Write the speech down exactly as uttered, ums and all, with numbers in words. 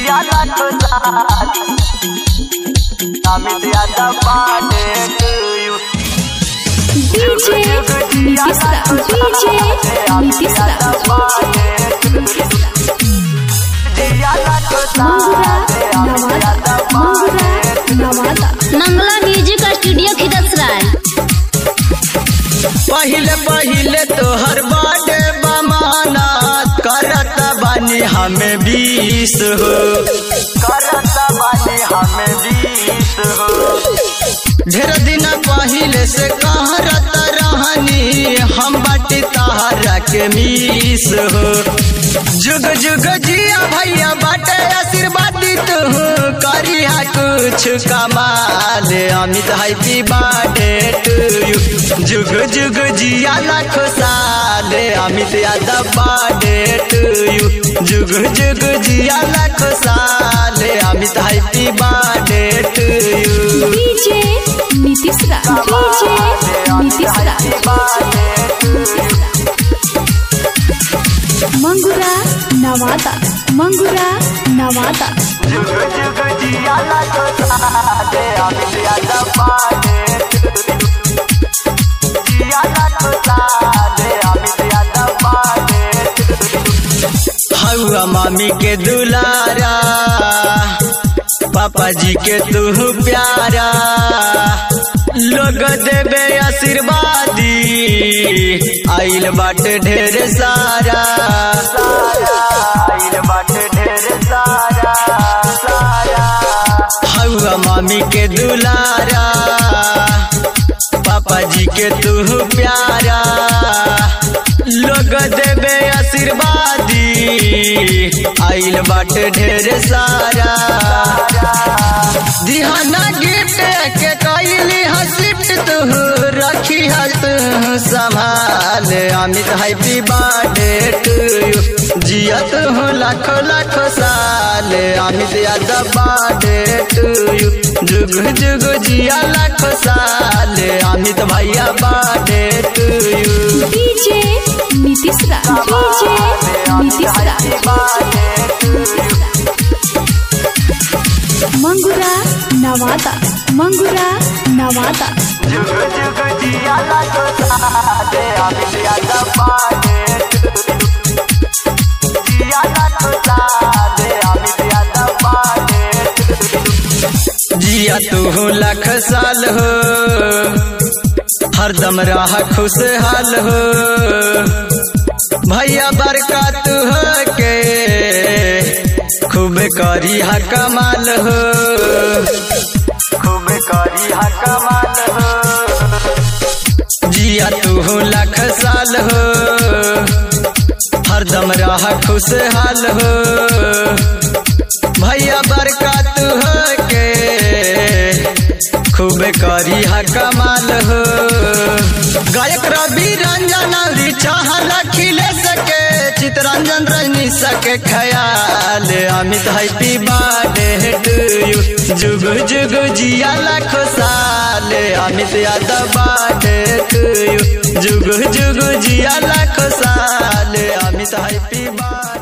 जिया लाख साल Amit Yadav birthday to you DJ नीतीशरा डीजे नीतीशरा मंगुरा नवादा मंगुरा नवादा मंगला म्यूजिक स्टूडियो खिदसराय। पहिले पहिले तोहर बर्थडे बमाना करत बानी हमें बीस हो करत बानी हमें बीस हो ढेर दिन पहिले से कहरत रहनी हम बाटी तहरा के मीस हो जुग जुग जिया भैया बाटे आशीर्वाद तू करिया कुछ कमाल Amit happy birthday to you जुग जुग जिया लाख साल Amit Yadav birthday to you जुग जुग जिया लाख साल Amit happy birthday to you DJ नीतीशरा डीजे नीतीशरा मंगुरा नवादा मंगुरा नवादा जुग जुग जिया लाख साल अमित यादव बर्थडे जिया लाख साल अमित यादव बर्थडे हौआ मामी के दुलारा पापा जी के तू प्यारा लोग देवे आशीर्वादी आइल बाटे ढेर सारा आइल बाटे ढेर सारा सारा हौआ मामी के दुलारा पापा जी के तू प्यारा लोग देवे आशीर्वादी आइल बाटे ढेर सारा दिहाना गिफ्ट के कैली हसिफ्ट तू रखी हस संभाल Amit happy birthday to you जियत हूँ लाख लाख साल Amit Yadav birthday to you जुग जुग जिया लाख साल अमित भैया बर्थडे टू यू डीजे नीतीशरा डीजे नीतीशरा मंगुरा नवादा मंगुरा नवादा जुग जुग जिया लाख साल अमित यादव बर्थडे जिया लाख साल अमित यादव बर्थडे जिया तू लाख साल हो हरदम रह खुशहाल हो भैया बरकत हो के खूब करी हा कमाल हो खूब करी हा कमाल हो जिया तू लाख साल हो हरदम रह खुशहाल हो भैया बरकत हो के खूब करी हा कमाल हो गायक रवि रंजन चाहल खिले सके चितरंजन रजनी सके ख्याल Amit happy birthday to you जुग जुग जिया लाख साल Amit Yadav birthday to you जुग जुग जिया लाख साल अमित हैप्पी बर्थडे